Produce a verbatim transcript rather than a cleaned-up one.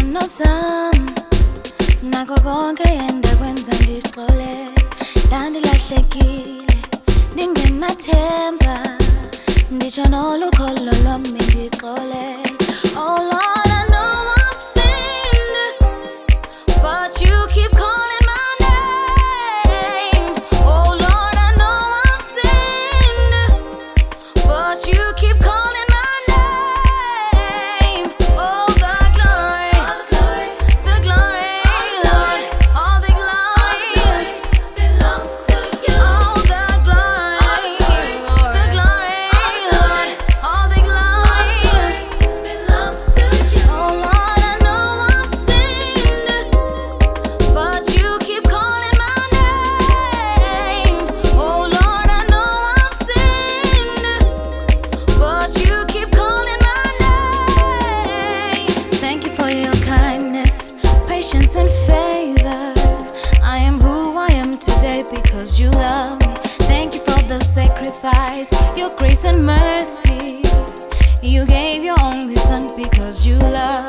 Isono sami nakho konke yenda kwenza ndixole, ndandilahlekile ndingenathemba, nditsho nolukholo lwami ndixole. Oh Lord, I know I've sinned, but you keep calling my name. Oh Lord, I know I've sinned, but you keep calling my name. Oh, the glory, the glory, Lord, all the glory belongs to you. Oh, the glory, the glory, Lord, all the glory belongs to you. Oh Lord, I know I've sinned, but you keep calling my name. Oh Lord, I know I've sinned, but you keep calling my name. Thank you for your kindness, patience and favor. I am who I am today because you love me. Thank you for the sacrifice, your grace and mercy. You gave your only son because you love